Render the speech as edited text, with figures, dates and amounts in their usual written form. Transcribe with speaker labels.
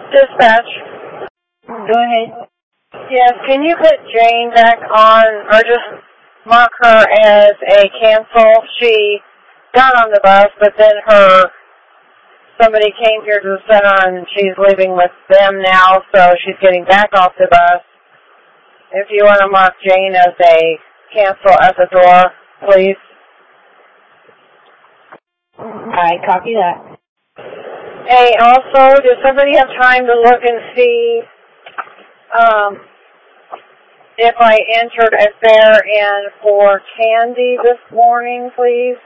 Speaker 1: Dispatch.
Speaker 2: Go ahead.
Speaker 1: Yes, can you put Jane back on, or just mark her as a cancel? She got on the bus, but then somebody came here to the center and she's leaving with them now, so she's getting back off the bus. If you want to mark Jane as a cancel at the door, please.
Speaker 2: I copy that.
Speaker 1: Hey, also, does somebody have time to look and see if I entered a fare in for Candy this morning, please?